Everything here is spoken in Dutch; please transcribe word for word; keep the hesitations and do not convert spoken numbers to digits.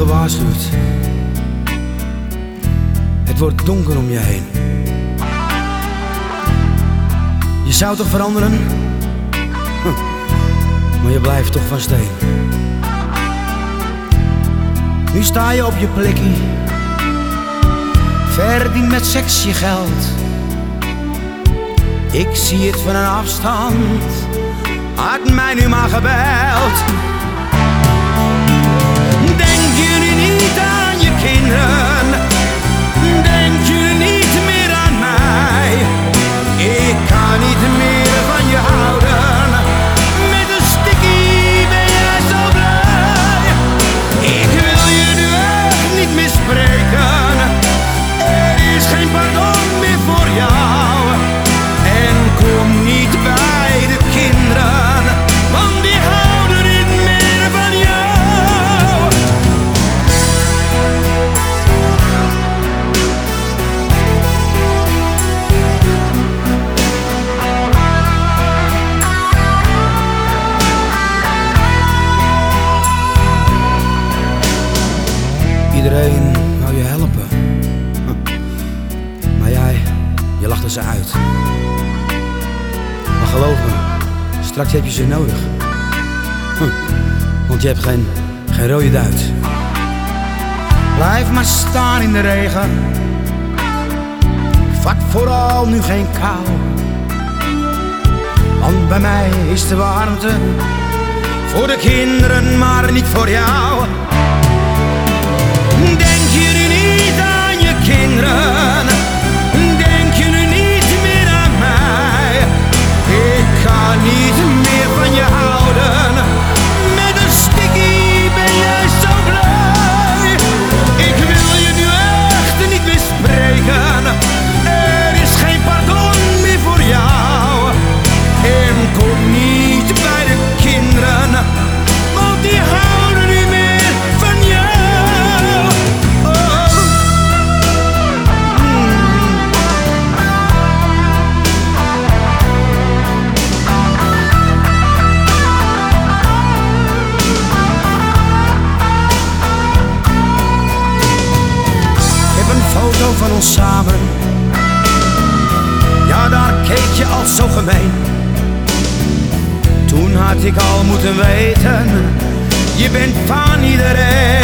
gewaarschuwd. Het wordt donker om je heen. Je zou toch veranderen? Huh. Maar je blijft toch van steen. Nu sta je op je plekje, verdien met seks je geld. Ik zie het van een afstand, had mij nu maar gebeld. Denk je nu niet aan je kinderen? Denk je nu niet meer aan mij? Ik kan niet meer van je houden. Met een stikkie ben jij zo blij. Ik wil je nu echt niet meer spreken. Er is geen pardon meer voor jou. En kom niet bij de kinderen, want die houden niet meer van jou. Iedereen wou je helpen, maar jij, je lachte ze uit. Maar geloof me, straks heb je ze nodig, want je hebt geen, geen rode duit. Blijf maar staan in de regen, vat vooral nu geen kou. Want bij mij is de warmte voor de kinderen, maar niet voor jou. Denk je nu niet aan je kinderen? Denk je nu niet meer aan mij? Ik kan niet meer van je houden. Met een stikkie ben jij zo blij. Ik wil je nu echt niet meer spreken. Er is geen pardon meer voor jou. En kom niet bij de kinderen, want die houden niet meer van jou. Foto van ons samen, ja daar keek je al zo gemeen. Toen had ik al moeten weten, je bent van iedereen.